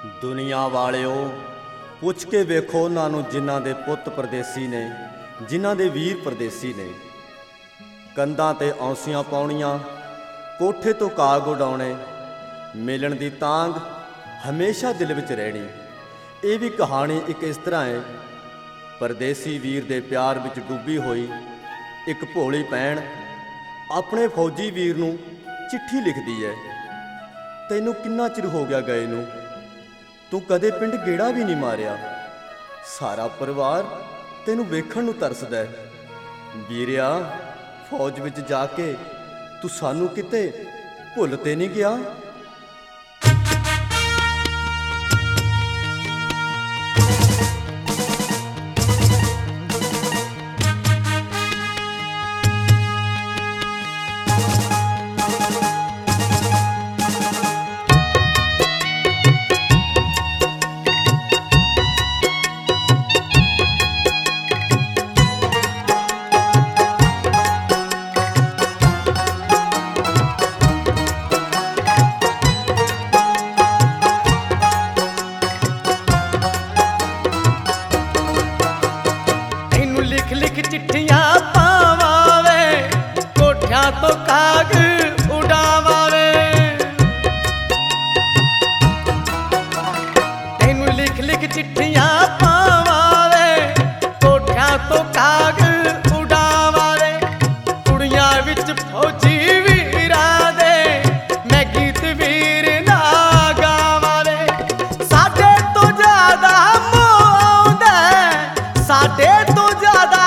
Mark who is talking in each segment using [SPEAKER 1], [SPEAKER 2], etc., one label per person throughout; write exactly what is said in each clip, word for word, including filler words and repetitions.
[SPEAKER 1] दुनिया वालिओ पुछ के वेखो उन्हां नूं जिन्हां दे पुत्त परदेसी ने, जिन्हां दे वीर परदेसी ने। कंधां ते औंसियां पाउणीਆਂ, कोठे तो काग उडाउणे, मिलन दी तांग हमेशा दिल विच रहणी। ਇਹ भी कहानी एक इस तरह है। परदेसी वीर दे प्यार विच डुੱਬੀ होई एक भोली भैन अपने फौजी वीर नूं चिट्ठी लिखदी है। तैनूं किन्ना चिर हो गया गए नूं, तू कदे पिंड गेड़ा भी नहीं मारिया। सारा परिवार तैनूं वेखण नूं तरसदा है। वीरिया फौज विच जाके तू सानूं किते भुल ते नहीं गया।
[SPEAKER 2] लिख चिट्ठियां पावावे, कोठियां तो काग उड़ावावे। तेनू लिख लिख चिट्ठियां पावावे, कोठियां तो काग उड़ावावे। कुड़ियां विच फौजी वीरा दे मैं गीत वीर ना गावावे। साडे तो ज्यादा मोह आउंदा, साडे तो ज्यादा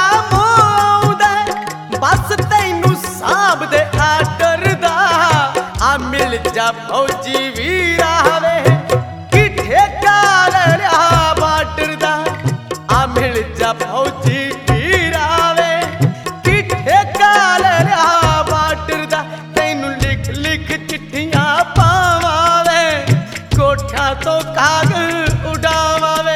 [SPEAKER 2] बस तैनू साहब दे आडर दा आ मिल जा फौजी वीरा वे कि ठेका लिया बार्डर दा। आ मिल जा फौजी वीरा वे कि ठेका लिया बार्डर दा। तैनू लिख लिख चिट्ठियां पावावे, कोठियां तो काग उड़ावावे।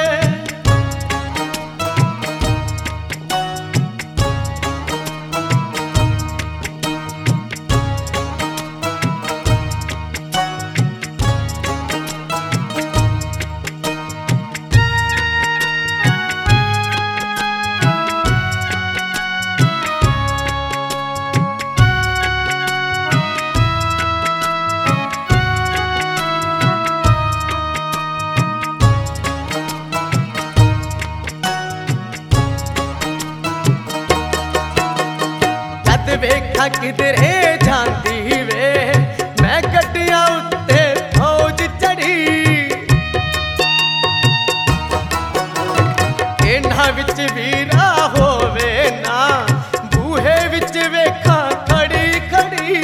[SPEAKER 2] वेखा किधरे जांदी वे मैं गड्डियां उत्ते फौज चढ़ी। इन्हां विच वीरा होवे ना, बूहे विच वेखा खड़ी खड़ी।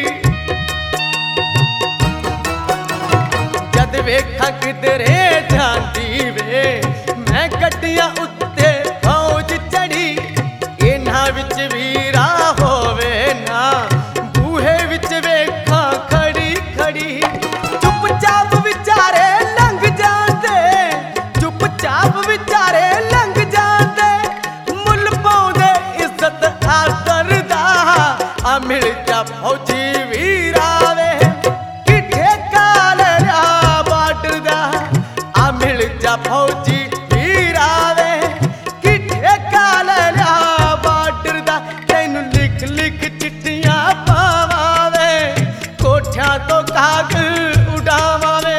[SPEAKER 2] जद वेखा किधरे जांदी वे मैं गड्डियां उत्ते फौज चढ़ी। इन्हां विच वीरा होवे ना, बूहे विच वेखा खड़ी खड़ी। चुपचाप विचारे लंघ जांदे, चुपचाप विचारे लंघ जांदे। मुल पाउंदे इज्जत आदर दा आ मिल जा फौजी वीरा वे कि ठेका लिया बार्डर दा। आ मिल जा फौजी वीरा वे कि ठेका लिया बार्डर दा। तैनू लिख लिख चिट्ठियां पावावे, कोठियां तो काग उड़ावावे।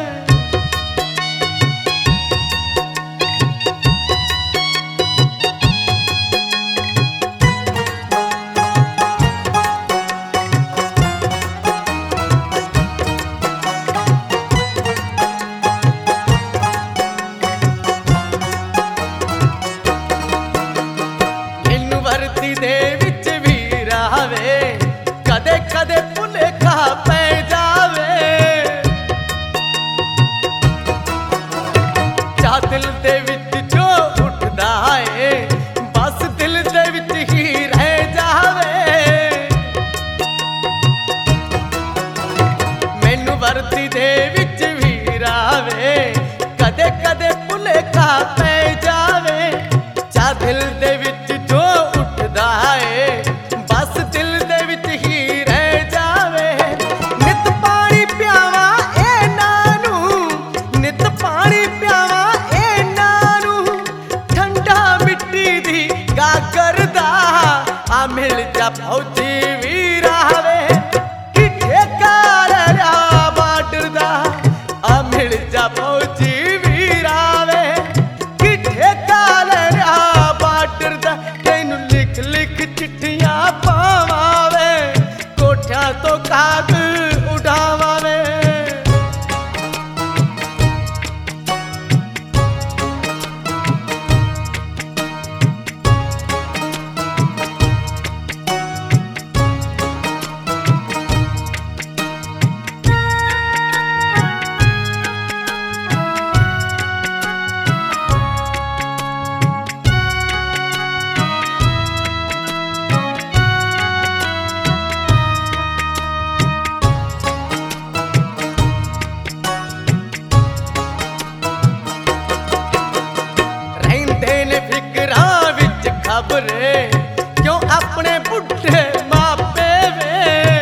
[SPEAKER 2] मैनू वर्दी दे विच वीरा वे कदे कदे भुलेखा पै जावे। जा दिल दे विच जो उठदा है बस दिल दे विच ही रह जावे। मैनू वर्दी दे विच वीरा वे कदे कदे भुलेखा पै जावे। जा दिल दे विच जो उठदा है बस दिल दे विच ही रह जावे। नित पानी प्यावा ए नानू, नित फौजी वीर आवे कि ठेका ले लिया बार्डर दा आ मिल जा फौजी वीर आवे कि ठेका ले लिया बार्डर दा तैनू लिख लिख चिट्ठियां पावावे कोठियां तो काग उड़ावावे खबरे क्यों अपने बुढ़े मापे वे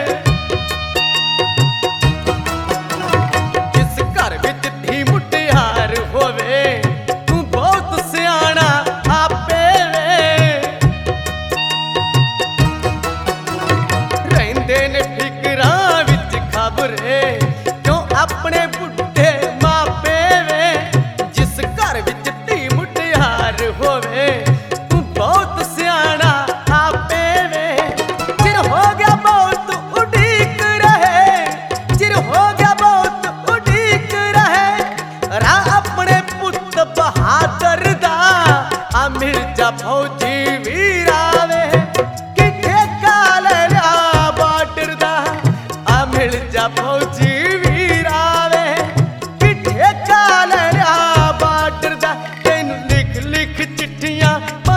[SPEAKER 2] जिस घर विच धी मुटियार होवे तू बहुत सियाना आपे वे रहिंदे ने फिकरां विच खबरे क्यों अपने बुढ़े मापे वे जिस घर विच धी मुटियार होवे बहुत सियाना आपे वे चिर हो गया बहुत उड़ीक रहे चिर हो गया बहुत उड़ीक रहे रा अपने पुत बहादुर दा आ मिर्जा फौजी वीर आवे कि ठेका ले लिया बार्डर दा आ मिर्जा फौजी वीर आवे कि ठेका ले लिया बार्डर दा तैनू लिख लिख चिट्ठियां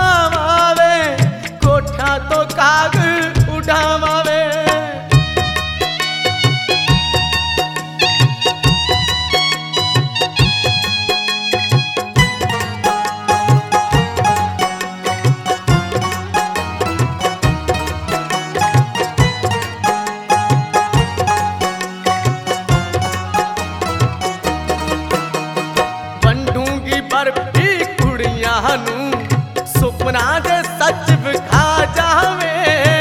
[SPEAKER 2] कोठा तो काग उड़ावावे वंडूंगी बर्फी कुड़ियां नू सुपना दे सच विखा जावे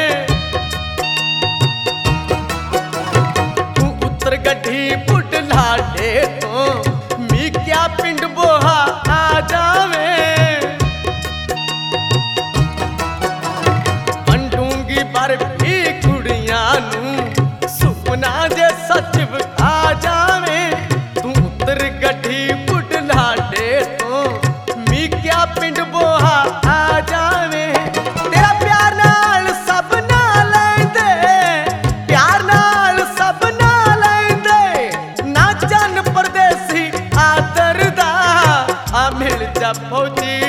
[SPEAKER 2] तू उतर गड्डी पुट लाडे तो मी क्या पिंड बोहा आ जावे वंडूंगी बर्फी कुड़ियां नू सुपना दे सच विखा जावे तू उतर गड्डी पुट लाडे तो मी क्या पिंड बोहा आ जावे तेरा प्यार नाल सब ना लैंदे प्यार नाल सब ना लैंदे ना जन परदेसी आदर दा आ मिल जा फौजी